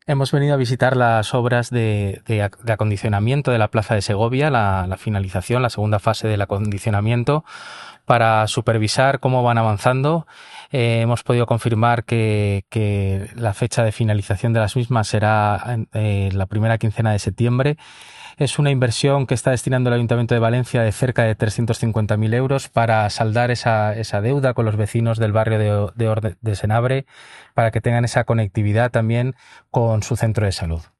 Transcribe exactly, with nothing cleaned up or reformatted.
Hemos venido a visitar las obras de, de ac- de acondicionamiento de la Plaza de Segovia, la, la finalización, la segunda fase del acondicionamiento, para supervisar cómo van avanzando. Eh, hemos podido confirmar que, que la fecha de finalización de las mismas será en, eh, la primera quincena de septiembre. Es una inversión que está destinando el Ayuntamiento de Valencia de cerca de trescientos cincuenta mil euros para saldar esa, esa deuda con los vecinos del barrio de, de, Orde- de Senabre, para que tengan esa conectividad también con su centro de salud.